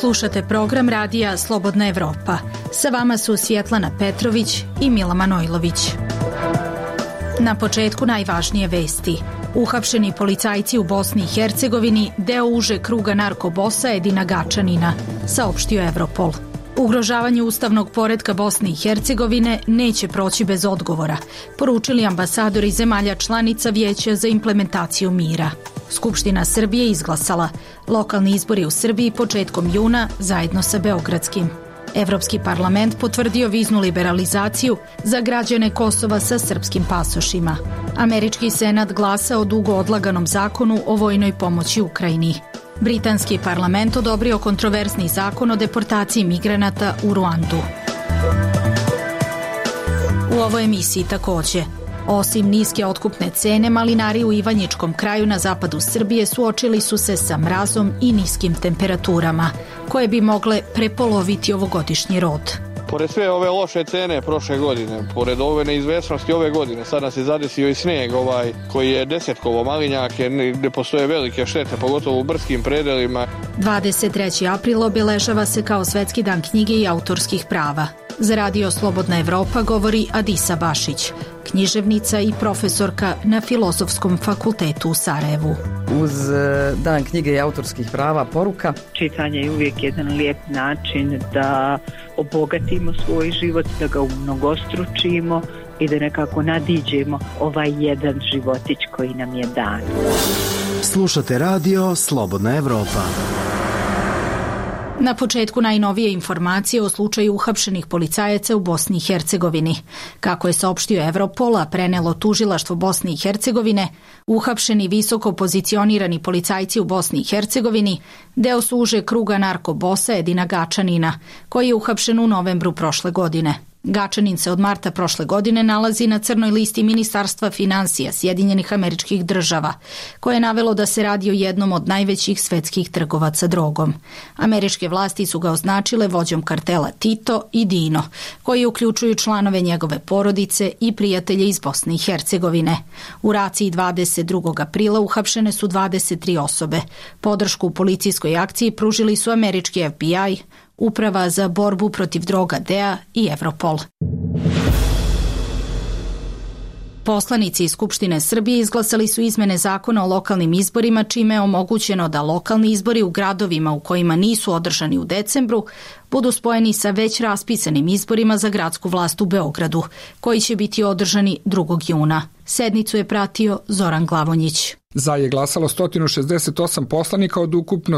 Slušate program radija Slobodna Evropa. Sa vama su Svjetlana Petrović i Mila Manojlović. Na početku najvažnije vesti. Uhapšeni policajci u Bosni i Hercegovini, deo uže kruga narkobosa Edina Gačanina, saopštio Europol. Ugrožavanje ustavnog poretka Bosne i Hercegovine neće proći bez odgovora, poručili ambasadori zemalja članica Vijeća za implementaciju mira. Skupština Srbije izglasala lokalni izbori u Srbiji početkom juna zajedno sa beogradskim. Evropski parlament potvrdio viznu liberalizaciju za građane Kosova sa srpskim pasošima. Američki senat glasa o dugo odlaganom zakonu o vojnoj pomoći Ukrajini. Britanski parlament odobrio kontroversni zakon o deportaciji migranata u Ruandu. U ovoj emisiji također, osim niske otkupne cene, malinari u Ivanjičkom kraju na zapadu Srbije suočili su se sa mrazom i niskim temperaturama, koje bi mogle prepoloviti ovogodišnji rod. Pored sve ove loše cene prošle godine, pored ove neizvesnosti ove godine, sad nas je zadesio i snijeg koji je desetkovo malinjake, gdje postoje velike štete, pogotovo u brskim predelima. 23. april obeležava se kao Svetski dan knjige i autorskih prava. Za radio Slobodna Evropa govori Adisa Bašić, književnica i profesorka na Filozofskom fakultetu u Sarajevu. Uz dan knjige i autorskih prava poruka. Čitanje je uvijek jedan lijep način da obogatimo svoj život, da ga umnogostručimo i da nekako nadiđemo ovaj jedan životić koji nam je dan. Slušate radio Slobodna Evropa. Na početku najnovije informacije o slučaju uhapšenih policajaca u Bosni i Hercegovini. Kako je saopštio Europol, a prenelo tužilaštvo Bosne i Hercegovine, uhapšeni visoko pozicionirani policajci u Bosni i Hercegovini deo su uže kruga narkobosa Edina Gačanina, koji je uhapšen u novembru prošle godine. Gačanin se od marta prošle godine nalazi na crnoj listi Ministarstva financija Sjedinjenih Američkih Država, koje je navelo da se radi o jednom od najvećih svetskih trgovaca drogom. Američke vlasti su ga označile vođom kartela Tito i Dino, koji uključuju članove njegove porodice i prijatelje iz Bosne i Hercegovine. U raciji 22. aprila uhapšene su 23 osobe. Podršku u policijskoj akciji pružili su američki FBI, Uprava za borbu protiv droga DEA i Europol. Poslanici iz Skupštine Srbije izglasali su izmene zakona o lokalnim izborima, čime je omogućeno da lokalni izbori u gradovima u kojima nisu održani u decembru budu spojeni sa već raspisanim izborima za gradsku vlast u Beogradu, koji će biti održani 2. juna. Sednicu je pratio Zoran Glavonjić. Za je glasalo 168 poslanika od ukupno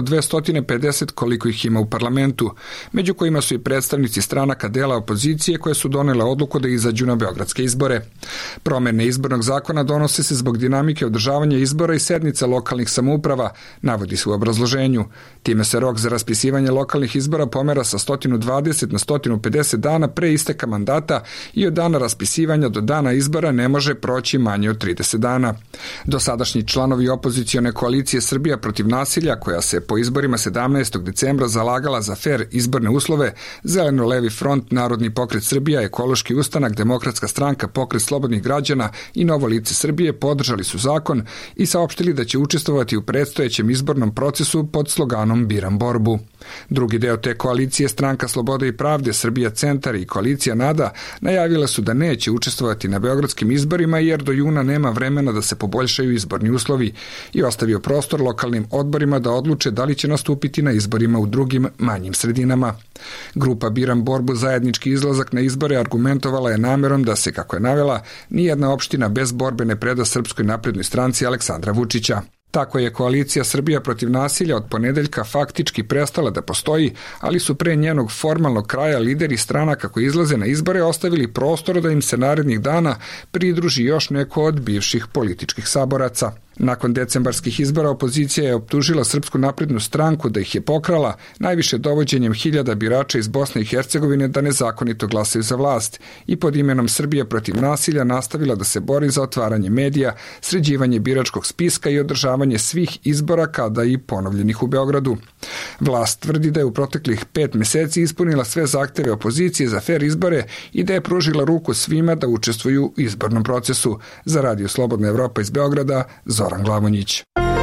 250 koliko ih ima u parlamentu, među kojima su i predstavnici stranaka dela opozicije koje su donele odluku da izađu na beogradske izbore. Promjene izbornog zakona donose se zbog dinamike održavanja izbora i sednica lokalnih samouprava, navodi se u obrazloženju. Time se rok za raspisivanje lokalnih izbora pomera sa 120 na 150 dana pre isteka mandata i od dana raspisivanja do dana izbora ne može proći manje od 30 dana. Dosadašnji članovi opozicione koalicije Srbija protiv nasilja, koja se po izborima 17. decembra zalagala za fer izborne uslove, Zeleno-levi front, Narodni pokret Srbija, Ekološki ustanak, Demokratska stranka, Pokret slobodnih građana i Novo lice Srbije podržali su zakon i saopštili da će učestvovati u predstojećem izbornom procesu pod sloganom Biram borbu. Drugi deo te koalicije, Stranka slobode i pravde, Srbija centar i koalicija NADA, najavile su da neće učestvovati na beogradskim izborima jer do juna nema vremena da se poboljšaju izborni uslovi i ostavio prostor lokalnim odborima da odluče da li će nastupiti na izborima u drugim manjim sredinama. Grupa Biram borbu zajednički izlazak na izbore argumentovala je namerom da se, kako je navela, nijedna opština bez borbe ne preda Srpskoj naprednoj stranci Aleksandra Vučića. Tako je koalicija Srbija protiv nasilja od ponedeljka faktički prestala da postoji, ali su pre njenog formalnog kraja lideri stranaka koji izlaze na izbore ostavili prostor da im se narednih dana pridruži još neko od bivših političkih saboraca. Nakon decembarskih izbora opozicija je optužila Srpsku naprednu stranku da ih je pokrala, najviše dovođenjem hiljada birača iz Bosne i Hercegovine da nezakonito glasaju za vlast i pod imenom Srbija protiv nasilja nastavila da se bori za otvaranje medija, sređivanje biračkog spiska i održavanje svih izbora kada i ponovljenih u Beogradu. Vlast tvrdi da je u proteklih 5 meseci ispunila sve zahteve opozicije za fer izbore i da je pružila ruku svima da učestvuju u izbornom procesu. Za radio Slobodna Evropa iz Beograda, Zoran Glavonjić.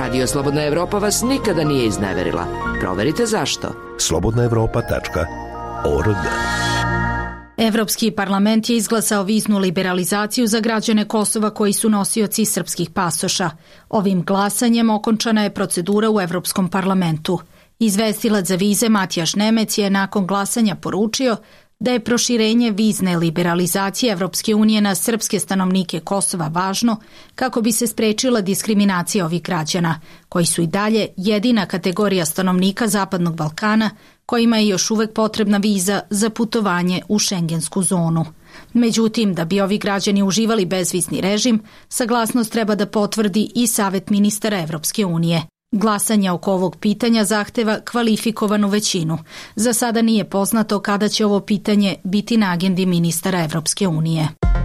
Radio Slobodna Evropa vas nikada nije izneverila. Proverite zašto. slobodnaevropa.org. Evropski parlament je izglasao viznu liberalizaciju za građane Kosova koji su nosioci srpskih pasoša. Ovim glasanjem okončana je procedura u Evropskom parlamentu. Izvestilac za vize Matijaš Nemec je nakon glasanja poručio da je proširenje vizne liberalizacije Evropske unije na srpske stanovnike Kosova važno kako bi se sprečila diskriminacija ovih građana, koji su i dalje jedina kategorija stanovnika Zapadnog Balkana kojima je još uvek potrebna viza za putovanje u šengensku zonu. Međutim, da bi ovi građani uživali bezvizni režim, saglasnost treba da potvrdi i Savet ministara Evropske unije. Glasanje oko ovog pitanja zahteva kvalifikovanu većinu. Za sada nije poznato kada će ovo pitanje biti na agendi ministara Evropske unije.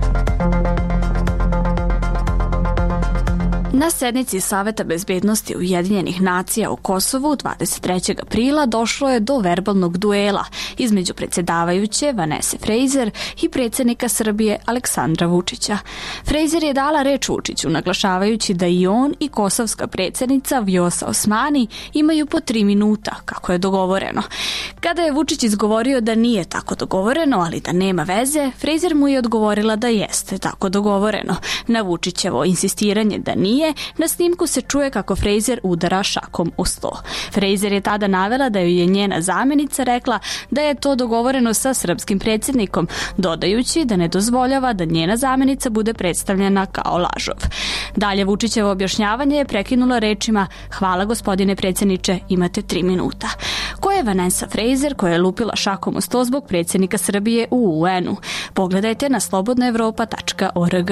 Na sednici Saveta bezbednosti Ujedinjenih nacija u Kosovu 23. aprila došlo je do verbalnog duela između predsjedavajuće Vanese Fraser i predsjednika Srbije Aleksandra Vučića. Fraser je dala reč Vučiću, naglašavajući da i on i kosovska predsjednica Vjosa Osmani imaju po 3 minuta, kako je dogovoreno. Kada je Vučić izgovorio da nije tako dogovoreno, ali da nema veze, Fraser mu je odgovorila da jeste tako dogovoreno. Na Vučićevo insistiranje da nije, na snimku se čuje kako Fraser udara šakom u sto. Fraser je tada navela da joj je njena zamjenica rekla da je to dogovoreno sa srpskim predsjednikom, dodajući da ne dozvoljava da njena zamjenica bude predstavljena kao lažov. Dalje Vučićevo objašnjavanje je prekinulo rečima: "Hvala gospodine predsjedniče, imate 3 minuta." Ko je Vanessa Fraser koja je lupila šakom u sto zbog predsjednika Srbije u UN-u? Pogledajte na slobodnaevropa.org.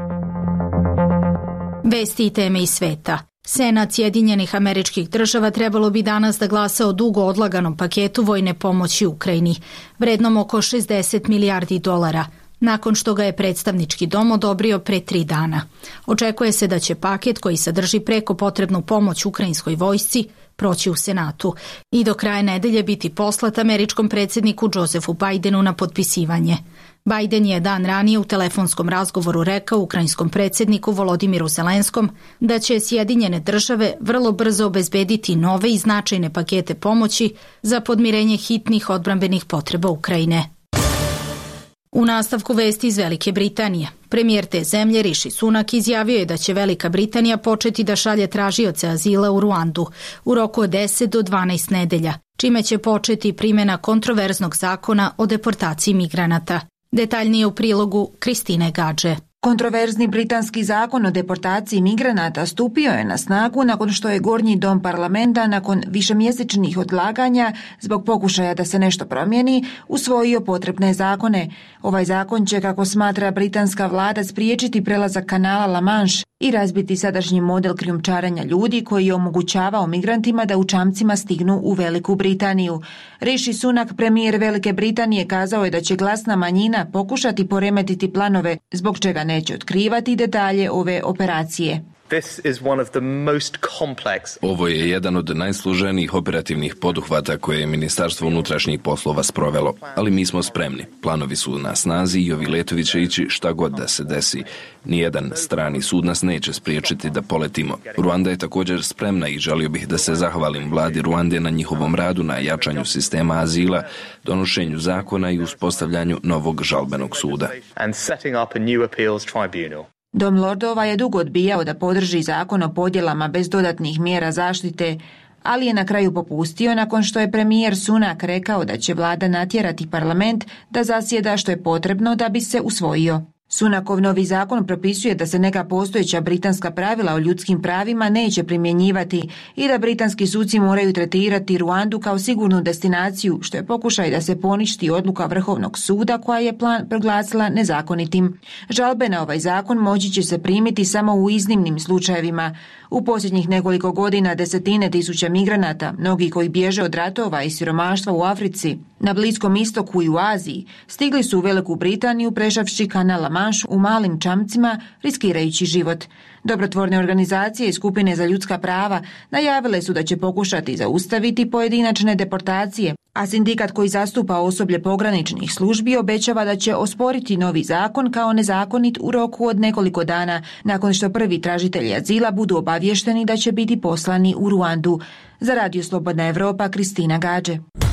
Vesti i teme iz sveta. Senat Sjedinjenih Američkih Država trebalo bi danas da glasa o dugo odlaganom paketu vojne pomoći Ukrajini, vrednom oko $60 milijardi, nakon što ga je predstavnički dom odobrio pre 3 dana. Očekuje se da će paket koji sadrži preko potrebnu pomoć ukrajinskoj vojsci proći u Senatu i do kraja nedelje biti poslat američkom predsjedniku Josefu Bidenu na potpisivanje. Biden je dan ranije u telefonskom razgovoru rekao ukrajinskom predsjedniku Volodimiru Zelenskom da će Sjedinjene Države vrlo brzo obezbediti nove i značajne pakete pomoći za podmirenje hitnih odbrambenih potreba Ukrajine. U nastavku vesti iz Velike Britanije. Premijer te zemlje Rishi Sunak izjavio je da će Velika Britanija početi da šalje tražioce azila u Ruandu u roku od 10 do 12 nedelja, čime će početi primjena kontroverznog zakona o deportaciji migranata. Detaljnije u prilogu Kristine Gadže. Kontroverzni britanski zakon o deportaciji migranata stupio je na snagu nakon što je Gornji dom parlamenta nakon višemjesečnih odlaganja zbog pokušaja da se nešto promijeni usvojio potrebne zakone. Ovaj zakon će, kako smatra britanska vlada, spriječiti prelazak kanala La Manche i razbiti sadašnji model krijumčarenja ljudi koji je omogućavao migrantima da u čamcima stignu u Veliku Britaniju. Rishi Sunak, premijer Velike Britanije, kazao je da će glasna manjina pokušati poremetiti planove, zbog čega neće otkrivati detalje ove operacije. Ovo je jedan od najsloženijih operativnih poduhvata koje je Ministarstvo unutrašnjih poslova sprovelo, ali mi smo spremni. Planovi su na snazi i ovi letovi će ići šta god da se desi. Nijedan strani sud nas neće spriječiti da poletimo. Ruanda je također spremna i želio bih da se zahvalim vladi Ruande na njihovom radu na jačanju sistema azila, donošenju zakona i uspostavljanju novog žalbenog suda. Dom lordova je dugo odbijao da podrži zakon o podjelama bez dodatnih mjera zaštite, ali je na kraju popustio nakon što je premijer Sunak rekao da će vlada natjerati parlament da zasjeda što je potrebno da bi se usvojio. Sunakov novi zakon propisuje da se neka postojeća britanska pravila o ljudskim pravima neće primjenjivati i da britanski suci moraju tretirati Ruandu kao sigurnu destinaciju, što je pokušaj da se poništi odluka Vrhovnog suda koja je plan proglasila nezakonitim. Žalbe na ovaj zakon moći će se primiti samo u iznimnim slučajevima. U posljednjih nekoliko godina desetine tisuća migranata, mnogi koji bježe od ratova i siromaštva u Africi, na Bliskom istoku i u Aziji, stigli su u Veliku Britaniju prešavši kanal La Manche u malim čamcima, riskirajući život. Dobrotvorne organizacije i skupine za ljudska prava najavile su da će pokušati zaustaviti pojedinačne deportacije, A sindikat koji zastupa osoblje pograničnih službi obećava da će osporiti novi zakon kao nezakonit u roku od nekoliko dana nakon što prvi tražitelji azila budu obavješteni da će biti poslani u Ruandu. Za Radio Slobodna Evropa, Kristina Gađe.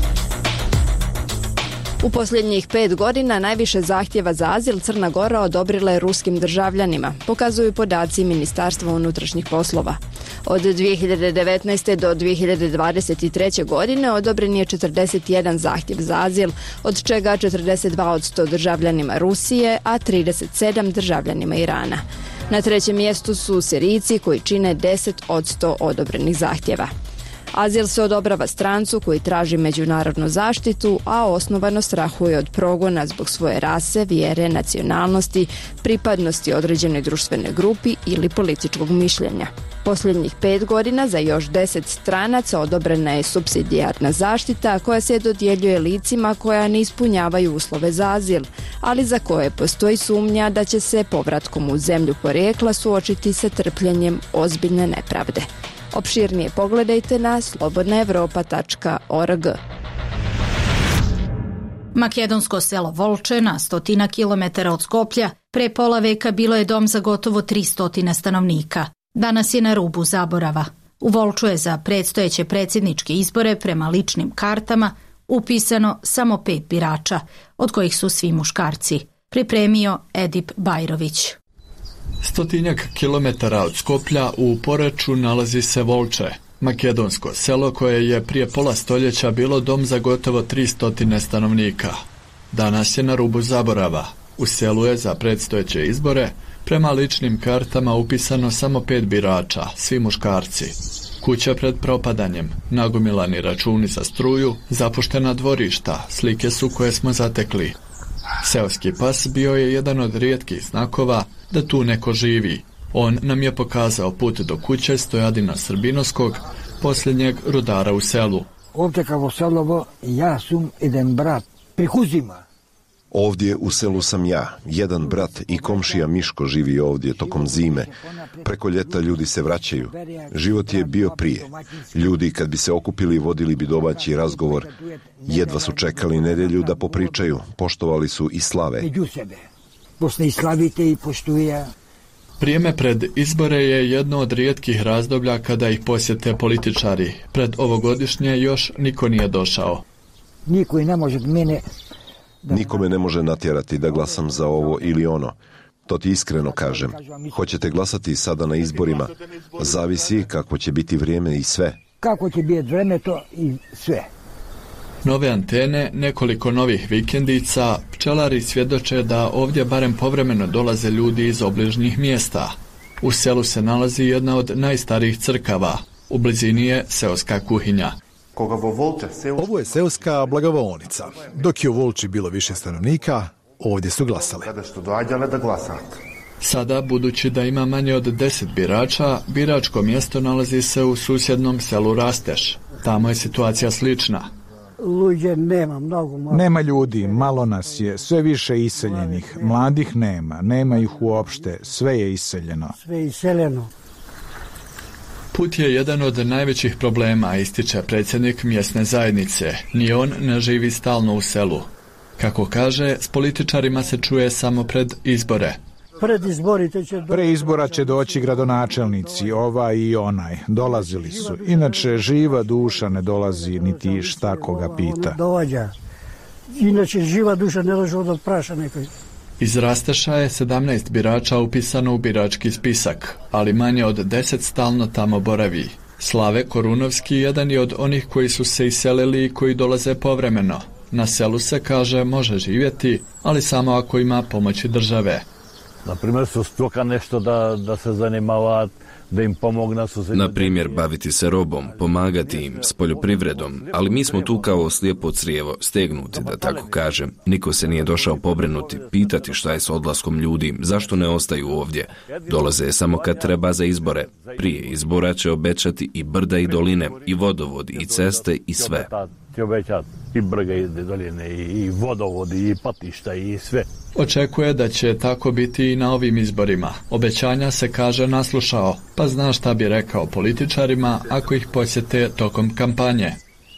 U posljednjih 5 godina najviše zahtjeva za azil Crna Gora odobrila je ruskim državljanima, pokazuju podaci Ministarstva unutrašnjih poslova. Od 2019. do 2023. godine odobren je 41 zahtjev za azil, od čega 42% državljanima Rusije, a 37 državljanima Irana. Na trećem mjestu su Sirijci koji čine 10% odobrenih zahtjeva. Azil se odobrava strancu koji traži međunarodnu zaštitu, a osnovano strahuje od progona zbog svoje rase, vjere, nacionalnosti, pripadnosti određenoj društvenoj grupi ili političkog mišljenja. Posljednjih 5 godina za još 10 stranaca odobrena je supsidijarna zaštita koja se dodjeljuje licima koja ne ispunjavaju uslove za azil, ali za koje postoji sumnja da će se povratkom u zemlju porijekla suočiti sa trpljenjem ozbiljne nepravde. Opširnije pogledajte na slobodnaevropa.org. Makedonsko selo Volče na 100 kilometara od Skoplja pre pola veka bilo je dom za gotovo 300 stanovnika. Danas je na rubu zaborava. U Volču je za predstojeće predsjedničke izbore prema ličnim kartama upisano samo 5 birača, od kojih su svi muškarci. Pripremio Edip Bajrović. 100 kilometara od Skoplja u Poreču nalazi se Volče, makedonsko selo koje je prije pola stoljeća bilo dom za gotovo 300 stanovnika. Danas je na rubu zaborava. U selu je za predstojeće izbore prema ličnim kartama upisano samo 5 birača, svi muškarci. Kuća pred propadanjem, nagomilani računi za struju, zapuštena dvorišta, slike su koje smo zatekli. Seoski pas bio je jedan od rijetkih znakova da tu neko živi. On nam je pokazao put do kuće Stojadina Srbinovskog, posljednjeg rudara u selu. Ovdje kao selovo, ja sam jedan brat, prihuzima. Ovdje u selu sam ja, jedan brat i komšija Miško živi ovdje tokom zime. Preko ljeta ljudi se vraćaju. Život je bio prije. Ljudi kad bi se okupili vodili bi domaći razgovor. Jedva su čekali nedjelju da popričaju. Poštovali su i slave. Posle i slavite i poštuje. Vrijeme pred izbore je jedno od rijetkih razdoblja kada ih posjete političari. Pred ovogodišnje još niko nije došao. Niko ne može od mene... Nikome ne može natjerati da glasam za ovo ili ono. To ti iskreno kažem. Hoćete glasati sada na izborima? Zavisi kako će biti vrijeme i sve. Kako će biti vrijeme to i sve. Nove antene, nekoliko novih vikendica, pčelari svjedoče da ovdje barem povremeno dolaze ljudi iz obližnjih mjesta. U selu se nalazi jedna od najstarijih crkava. U blizini je seoska kuhinja. Ovo je seoska blagovolnica. Dok je u Volči bilo više stanovnika, ovdje su glasali. Sada, budući da ima manje od 10 birača, biračko mjesto nalazi se u susjednom selu Rasteš. Tamo je situacija slična. Nema ljudi, malo nas je, sve više iseljenih. Mladih nema ih uopšte, sve je iseljeno. Put je jedan od najvećih problema, ističe predsjednik mjesne zajednice. Ni on ne živi stalno u selu. Kako kaže, s političarima se čuje samo pred izbore. Pre izbora će doći gradonačelnici, ovaj i onaj. Dolazili su. Inače, živa duša ne dolazi, niti šta koga pita. Inače, živa duša ne dolazi da praša nekoj. Iz Rasteša je 17 birača upisano u birački spisak, ali manje od 10 stalno tamo boravi. Slave Korunovski jedan je od onih koji su se iselili i koji dolaze povremeno. Na selu se, kaže, može živjeti, ali samo ako ima pomoći države. Naprimjer, su stoka nešto da se zanimava, da im pomogna. Na primjer, baviti se robom, pomagati im s poljoprivredom, ali mi smo tu kao slijepo crijevo, stegnuti, da tako kažem. Niko se nije došao pobrinuti, pitati šta je s odlaskom ljudi, zašto ne ostaju ovdje. Dolaze samo kad treba za izbore. Prije izbora će obećati i brda i doline, i vodovodi, i ceste, i sve. I brga i doline, i vodovodi, i patišta, i sve. Očekuje da će tako biti i na ovim izborima. Obećanja se, kaže, naslušao, pa zna šta bi rekao političarima ako ih posjete tokom kampanje.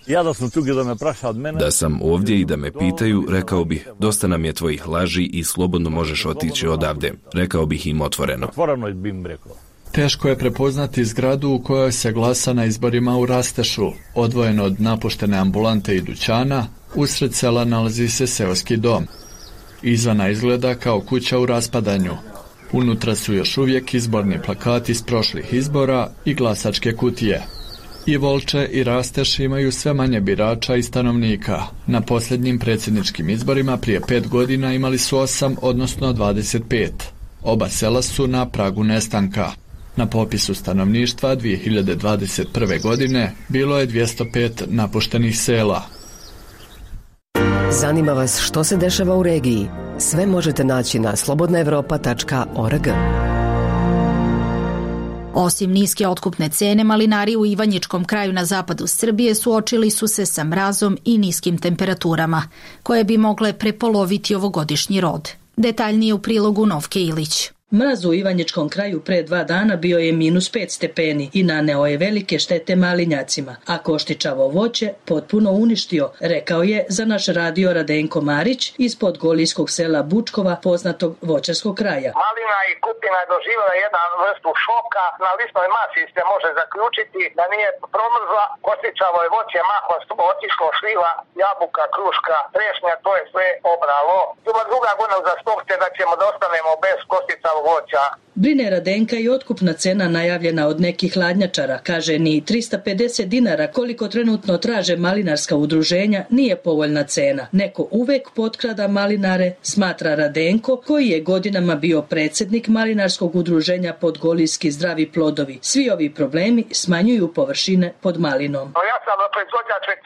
Da sam ovdje i da me pitaju, rekao bih, dosta nam je tvojih laži i slobodno možeš otići odavde. Rekao bih im otvoreno. Teško je prepoznati zgradu u kojoj se glasa na izborima u Rastešu. Odvojeno od napuštene ambulante i dućana, usred sela nalazi se seoski dom. Izvana izgleda kao kuća u raspadanju. Unutra su još uvijek izborni plakati iz prošlih izbora i glasačke kutije. I Volče i Rasteš imaju sve manje birača i stanovnika. Na posljednjim predsjedničkim izborima prije 5 godina imali su 8, odnosno 25. Oba sela su na pragu nestanka. Na popisu stanovništva 2021. godine bilo je 205 napuštenih sela. Zanima vas što se dešava u regiji? Sve možete naći na slobodnaevropa.org. Osim niske otkupne cene, malinari u Ivanjičkom kraju na zapadu Srbije suočili su se sa mrazom i niskim temperaturama, koje bi mogle prepoloviti ovogodišnji rod. Detaljnije u prilogu Novke Ilić. Mraz u Ivanjičkom kraju pre 2 dana bio je -5 stepeni i naneo je velike štete malinjacima, a koštičavo voće potpuno uništio, rekao je za naš radio Radenko Marić iz podgolijskog sela Bučkova, poznatog voćarskog kraja. Malina i kupina je doživjela jedan vrstu šoka. Na listnoj masi se može zaključiti da nije promrzla. Koštičavo je voće mahom otišlo, šljiva, jabuka, kruška, trešnja, to je sve obralo. Druga godina uzastopce da ćemo da ostanemo bez koštičavog voća. Brine Radenka i otkupna cena najavljena od nekih hladnjačara. Kaže, ni 350 dinara koliko trenutno traže malinarska udruženja nije povoljna cena. Neko uvek potkrada malinare, smatra Radenko, koji je godinama bio predsjednik malinarskog udruženja Podgolijski zdravi plodovi. Svi ovi problemi smanjuju površine pod malinom. Ja sam proizvođač već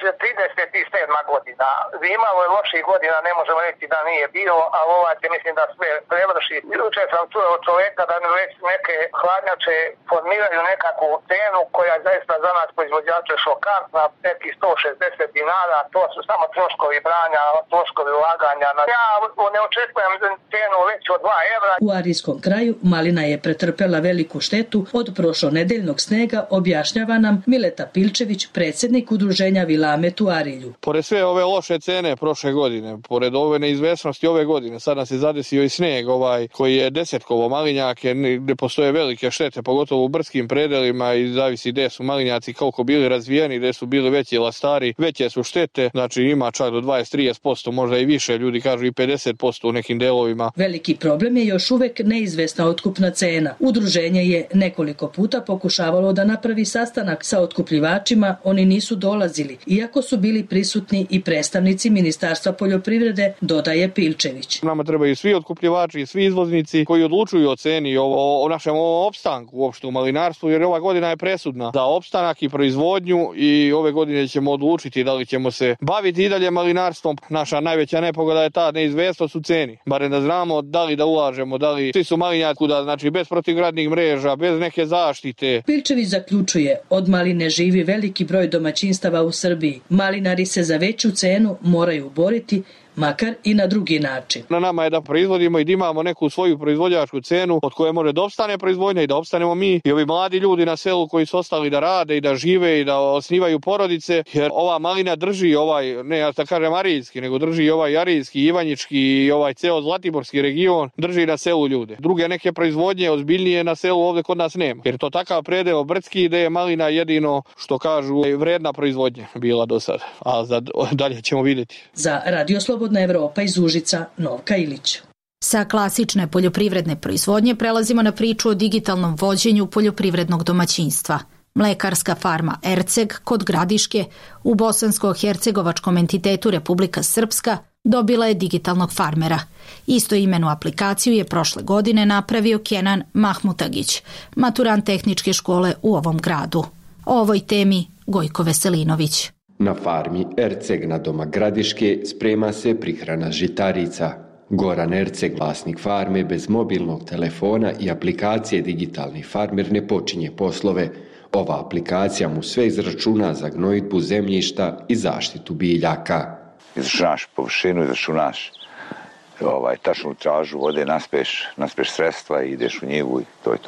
37 godina. Imalo je loših godina, ne možemo reći da nije bilo, ali ovaj će mislim da sve prevrši. Juče sam čuo od čovjeka da već neke hladnjače formiraju nekakvu cenu koja je zaista za nas proizvođače šokantna, neki 160 dinara, to su samo troškovi branja, troškovi ulaganja. Ja ne očekujem cenu već od 2 evra. U Arijskom kraju malina je pretrpela veliku štetu od prošlonedeljnog snega, objašnjava nam Mileta Pilčević, predsjednik udruženja Vilamet u Arilju. Pored sve ove loše cene prošle godine, pored ove neizvesnosti ove godine, sad nas je zadesio i sneg koji je desetkovo malinjake, gdje postoje velike štete, pogotovo u brdskim predelima i zavisi gdje su malinjaci koliko bili razvijeni, gdje su bili veći lastari, veće su štete, znači ima čak do 20-30%, možda i više, ljudi kažu i 50% u nekim delovima. Veliki problem je još uvek neizvesna otkupna cena. Udruženje je nekoliko puta pokušavalo da napravi sastanak sa otkupljivačima, oni nisu dolazili, iako su bili prisutni i predstavnici Ministarstva poljoprivrede, dodaje Pilčević. Nama trebaju svi otkupljivači i svi izvoznici koji odlučuju o ceni, o našem opstanku uopšte u malinarstvu, jer ova godina je presudna za opstanak i proizvodnju i ove godine ćemo odlučiti da li ćemo se baviti i dalje malinarstvom. Naša najveća nepogoda je ta neizvesnost u ceni. Barem da znamo da li da ulažemo, da li svi su malinjaci kuda, znači bez protivgradnih mreža, bez neke zaštite. Pilčević zaključuje, od maline živi veliki broj domaćinstava u Srbiji. Malinari se za veću cenu moraju boriti, makar i na drugi način. Na nama je da proizvodimo i da imamo neku svoju proizvođačku cenu od koje može da opstane proizvodnja i da opstanemo mi i ovi mladi ljudi na selu koji su ostali da rade i da žive i da osnivaju porodice, jer ova malina drži ne ja da kažem arijski, nego drži ovaj arijski, ivanjički i ovaj ceo zlatiborski region, drži na selu ljude. Druge neke proizvodnje ozbiljnije na selu ovdje kod nas nema, jer to takav predeo brdski da je malina jedino što kažu vredna proizvodnja bila do sada, a dalje ćemo vidjeti. Za Radio Slobodna Evropa iz Užica, Novka Ilić. Sa klasične poljoprivredne proizvodnje prelazimo na priču o digitalnom vođenju poljoprivrednog domaćinstva. Mlekarska farma Erceg kod Gradiške u bosansko-hercegovačkom entitetu Republika Srpska dobila je digitalnog farmera. Istoimenu aplikaciju je prošle godine napravio Kenan Mahmutagić, maturant tehničke škole u ovom gradu. O ovoj temi Gojko Veselinović. Na farmi Erceg na doma Gradiške sprema se prihrana žitarica. Goran Erceg, vlasnik farme, bez mobilnog telefona i aplikacije Digitalni farmer ne počinje poslove. Ova aplikacija mu sve izračuna za gnojidbu zemljišta i zaštitu biljaka. Izračunaš površinu, izračunaš tačnu tražu vode, naspeš sredstva i ideš u njivu i to je to.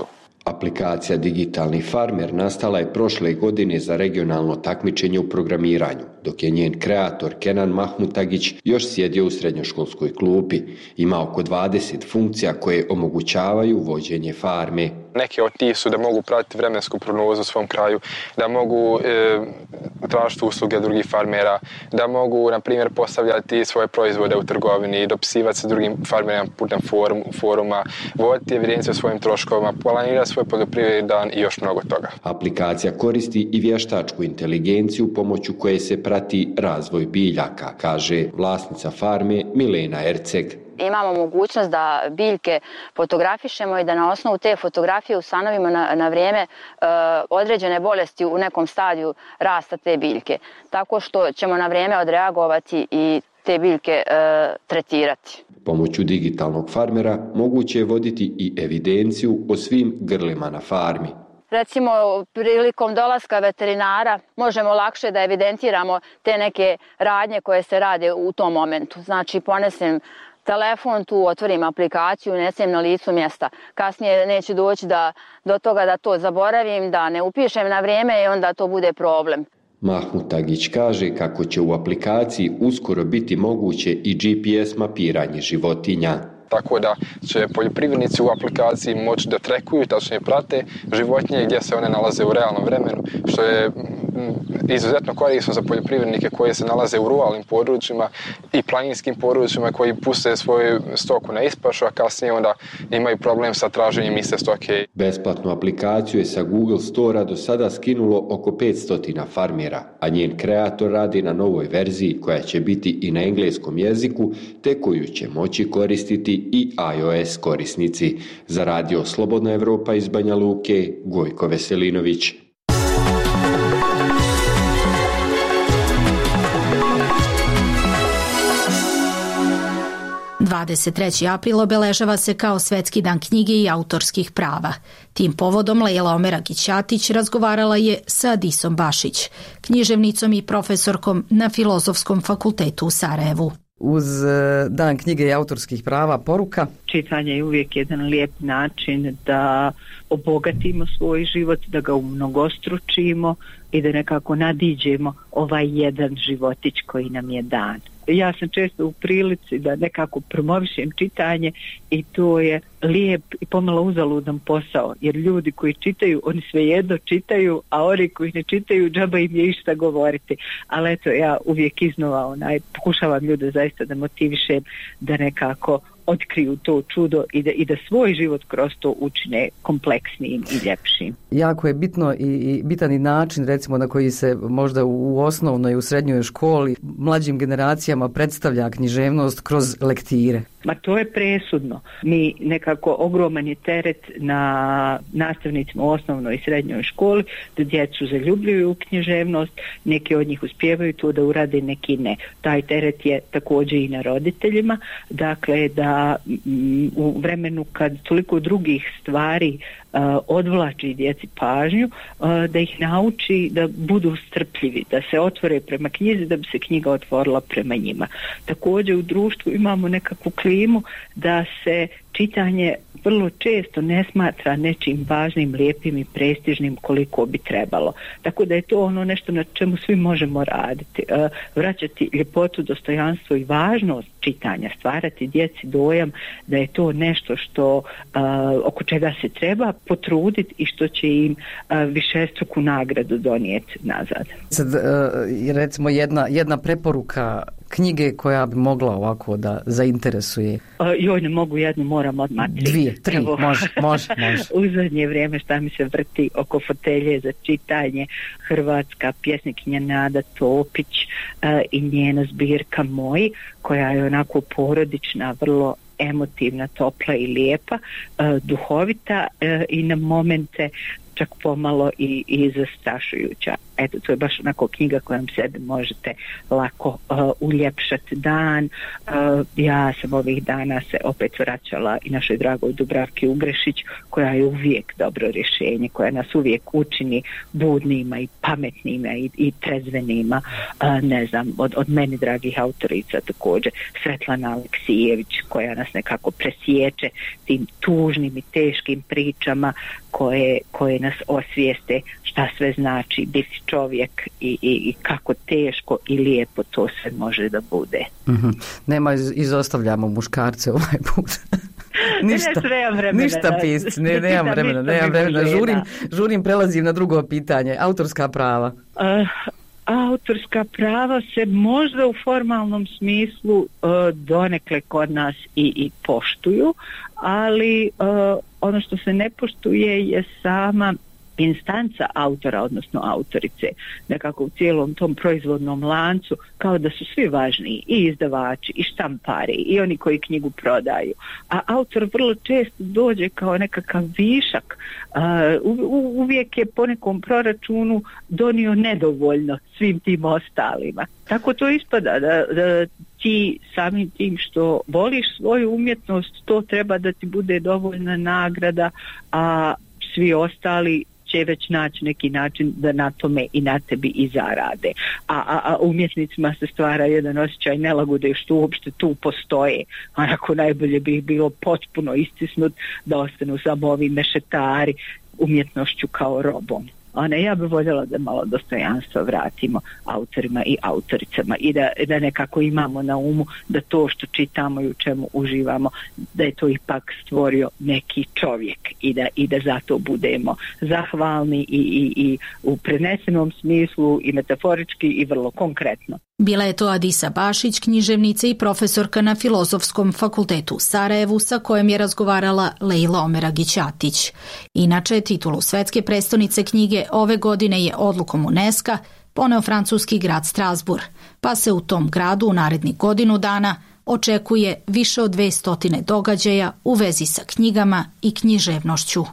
Aplikacija Digitalni farmer nastala je prošle godine za regionalno takmičenje u programiranju, dok je njen kreator Kenan Mahmutagić još sjedio u srednjoškolskoj klupi. Ima oko 20 funkcija koje omogućavaju vođenje farme. Neke od tih su da mogu pratiti vremensku prognozu u svom kraju, da mogu tražiti usluge drugih farmera, da mogu, na primjer, postavljati svoje proizvode u trgovini, dopisivati se drugim farmerima putem foruma, voditi evidenciju o svojim troškovima, planirati svoj poljoprivredni dan i još mnogo toga. Aplikacija koristi i vještačku inteligenciju pomoću koje se prati razvoj biljaka, kaže vlasnica farme Milena Erceg. Imamo mogućnost da biljke fotografišemo i da na osnovu te fotografije ustanovimo na vrijeme određene bolesti u nekom stadiju rasta te biljke. Tako što ćemo na vrijeme odreagovati i te biljke tretirati. Pomoću digitalnog farmera moguće je voditi i evidenciju o svim grlima na farmi. Recimo, prilikom dolaska veterinara možemo lakše da evidentiramo te neke radnje koje se rade u tom momentu. Znači, ponesem telefon, tu otvorim aplikaciju, unesem na licu mjesta. Kasnije neće doći do toga da to zaboravim, da ne upišem na vrijeme i onda to bude problem. Mahmutagić kaže kako će u aplikaciji uskoro biti moguće i GPS mapiranje životinja. Tako da će poljoprivrednici u aplikaciji moći da trekuju, tačnije prate životinje gdje se one nalaze u realnom vremenu, što je izuzetno korisno za poljoprivrednike koji se nalaze u ruralnim područjima i planinskim područjima koji puste svoju stoku na ispašu, a kasnije onda imaju problem sa traženjem iste stoke. Besplatnu aplikaciju je sa Google Store-a do sada skinulo oko 500 farmera, a njen kreator radi na novoj verziji koja će biti i na engleskom jeziku, te koju će moći koristiti i iOS korisnici. Za radio Slobodna Evropa iz Banja Luke, Gojko Veselinović. –23. april obeležava se kao Svetski dan knjige i autorskih prava. Tim povodom Lejla Omeragić-Ćatić razgovarala je sa Adisom Bašić, književnicom i profesorkom na Filozofskom fakultetu u Sarajevu. Uz dan knjige i autorskih prava poruka? Čitanje je uvijek jedan lijep način da obogatimo svoj život, da ga umnogostručimo i da nekako nadiđemo ovaj jedan životić koji nam je dan. Ja sam često u prilici da nekako promovišem čitanje i to je lijep i pomalo uzaludan posao, jer ljudi koji čitaju, oni svejedno čitaju, a oni koji ne čitaju, džaba im je išta govoriti. Ali eto, ja uvijek iznova pokušavam ljude zaista da motivišem da nekako otkriju to čudo i da svoj život kroz to učine kompleksnijim i ljepšim. Jako je bitno i bitan i način, recimo, na koji se možda u osnovnoj i u srednjoj školi mlađim generacijama predstavlja književnost kroz lektire. Ma to je presudno. Mi nekako ogroman je teret na nastavnicima u osnovnoj i srednjoj školi da djecu zaljubljuju u književnost, neki od njih uspijevaju to da urade, neki ne. Taj teret je također i na roditeljima, dakle da u vremenu kad toliko drugih stvari odvlači djeci pažnju, da ih nauči da budu strpljivi, da se otvore prema knjizi, da bi se knjiga otvorila prema njima. Također u društvu imamo nekakvu klimu da se čitanje vrlo često ne smatra nečim važnim, lijepim i prestižnim koliko bi trebalo. Tako da je to ono nešto na čemu svi možemo raditi. Vraćati ljepotu, dostojanstvo i važnost čitanja, stvarati djeci dojam da je to nešto što oko čega se treba potruditi i što će im višestruku nagradu donijeti nazad. Sad, recimo jedna preporuka knjige koja bi mogla ovako da zainteresuje. Joj, ne mogu jednu, moram odmah tri. 2, 3, može. U zadnje vrijeme šta mi se vrti oko fotelje za čitanje, hrvatska pjesnikinja Nada Topić i njena zbirka Moji, koja je onako porodična, vrlo emotivna, topla i lijepa, duhovita i na momente čak pomalo i zastrašujuća. eto, to je baš onako knjiga kojom sebi možete lako uljepšati dan. Ja sam ovih dana se opet vraćala i našoj dragoj Dubravki Ugrešić, koja je uvijek dobro rješenje, koja nas uvijek učini budnima i pametnima i trezvenima. Ne znam, od meni dragih autorica također Svetlana Aleksijević, koja nas nekako presječe tim tužnim i teškim pričama koje nas osvijeste šta sve znači biti čovjek i kako teško i lijepo to sve može da bude. Nema, izostavljamo muškarce ovaj put. Ništa pisci, nemam vremena. Žurim, prelazim na drugo pitanje. Autorska prava. Autorska prava se možda u formalnom smislu donekle kod nas i poštuju, ali ono što se ne poštuje je sama instanca autora, odnosno autorice, nekako u cijelom tom proizvodnom lancu, kao da su svi važniji, i izdavači, i štampari, i oni koji knjigu prodaju. A autor vrlo često dođe kao nekakav višak, uvijek je po nekom proračunu donio nedovoljno svim tim ostalima. Tako to ispada da ti samim tim što voliš svoju umjetnost, to treba da ti bude dovoljna nagrada, a svi ostali će već naći neki način da na tome i na tebi i zarade. A umjetnicima se stvara jedan osjećaj nelagode što uopšte tu postoje. Onako najbolje bi ih bilo potpuno istisnut da ostanu samo ovi mešetari umjetnošću kao robom. Ja bih voljela da malo dostojanstva vratimo autorima i autoricama i da nekako imamo na umu da to što čitamo i u čemu uživamo, da je to ipak stvorio neki čovjek i da zato budemo zahvalni i u prenesenom smislu i metaforički i vrlo konkretno. Bila je to Adisa Bašić, književnica i profesorka na Filozofskom fakultetu u Sarajevu, sa kojom je razgovarala Lejla Omeragić-Atić. Inače, titulu svetske prestonice knjige ove godine je odlukom UNESCO poneo francuski grad Strasbourg, pa se u tom gradu u narednih godinu dana očekuje više od 200 događaja u vezi sa knjigama i književnošću.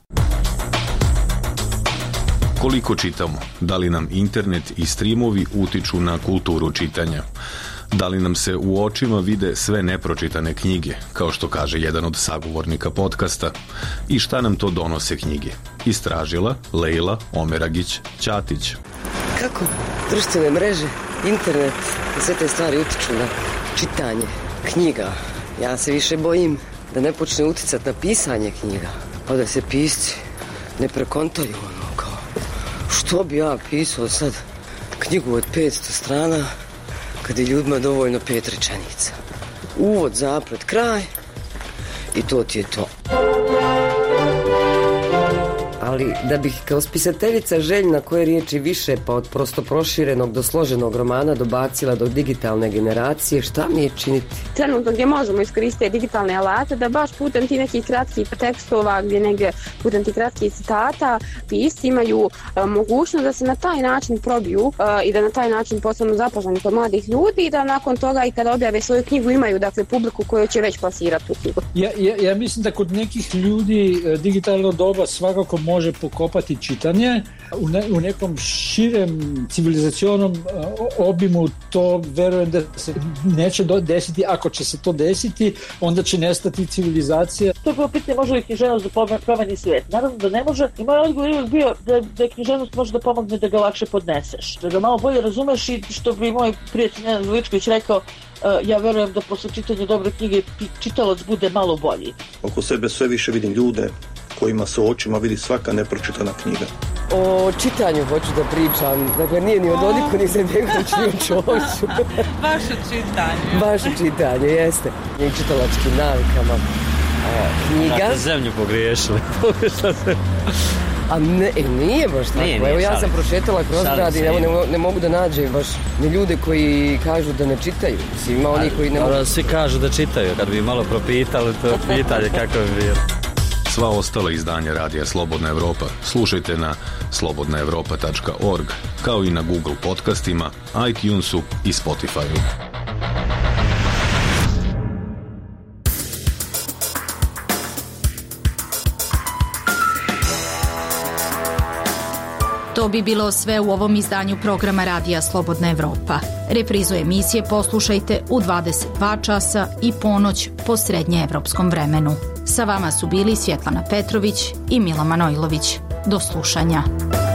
Koliko čitamo? Da li nam internet i streamovi utiču na kulturu čitanja? Da li nam se u očima vide sve nepročitane knjige, kao što kaže jedan od sagovornika podcasta? I šta nam to donose knjige? Istražila Lejla Omeragić-Ćatić. Kako društvene mreže, internet i sve te stvari utiču na čitanje knjiga? Ja se više bojim da ne počne uticati na pisanje knjiga, pa da se pisci ne prekontaju kao što bi ja pisao sad knjigu od 500 strana kad je ljudima dovoljno 5 rečenica. Uvod, zaplet, kraj i to ti je to. Ali da bih kao spisateljica željna koje riječi više pa od prosto proširenog do složenog romana dobacila do digitalne generacije, šta mi je činiti? Trenutno gdje možemo iskoristiti digitalne alate da baš putem ti nekih kratkih tekstova, gdje negdje putem ti kratkih citata pisci imaju mogućnost da se na taj način probiju i da na taj način postanu zapoznani kod mladih ljudi i da nakon toga i kada objave svoju knjigu imaju dakle publiku koju će već plasirati tu knjigu. Ja mislim da kod nekih ljudi digitalno doba svakako može pokopati čitanje. U nekom širem civilizacionom obimu to verujem da se neće desiti. Ako će se to desiti, onda će nestati civilizacija. To je prvo pitanje, može li književnost da promeni svijet? Naravno da ne može. I moj odgovor je uvijek bio da književnost može da pomogne da ga lakše podneseš. Da ga malo bolje razumeš i što bi moj prijatelj Nenad Veličković rekao, ja verujem da posle čitanja dobre knjige čitalac bude malo bolji. Oko sebe sve više vidim ljude kojima se u očima vidi svaka nepročitana knjiga. O čitanju hoću da pričam. Dakle, nije ni o Dodiku, ni Izetbegoviću, ni o Čoviću. Vaše čitanje, jeste. I čitalačkim navikama. Knjiga. Znate zemlju pogriješili. A nije baš tako. Evo ja sam prošetala kroz grad i ne mogu da nađem baš ni ljude koji kažu da ne čitaju. Ima oni koji ne mogu. Svi kažu da čitaju. Kad bi malo propitali, to pitanje kako bi bilo. Sva ostala izdanja Radija Slobodna Evropa slušajte na slobodnaevropa.org, kao i na Google podcastima, iTunesu i Spotifyu. To bi bilo sve u ovom izdanju programa Radija Slobodna Evropa. Reprizu emisije poslušajte u 22 časa i ponoć po srednjeevropskom vremenu. Sa vama su bili Svjetlana Petrović i Mila Manojlović. Do slušanja.